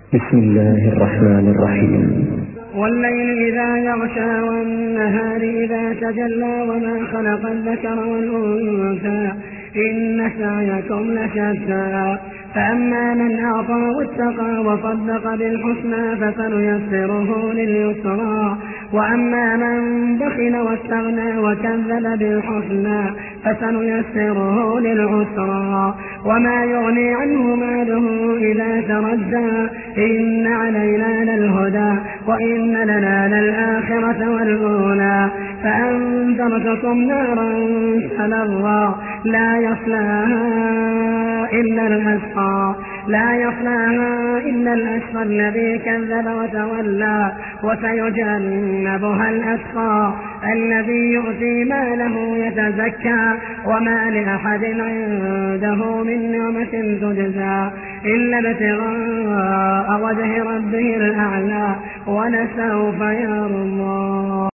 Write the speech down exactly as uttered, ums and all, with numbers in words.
بسم الله الرحمن الرحيم. والليل إذا يغشى والنهار إذا تجلى وما خلق الذكر والأنثى إن سعيكم لشتى فأما من أعطى واتقى وصدق بالحسنى فسنيسره لليسرى وأما من بخل واستغنى وكذب بالحسنى فسنيسره للعسرى وما يغني عنه ماله إذا تردى إن علينا للهدى وإن لنا للآخرة والأولى فأنذرتكم نارا تلظى لا يصلاها إلا الأشقى لا يصلاها إلا الأشقى الذي كذب وتولى وسيجنبها الأتقى الذي يؤتي ماله يتزكى وما لأحد عنده من نعمة تجزى إلا ابتغاء وجه ربه الأعلى ولسوف يرضى.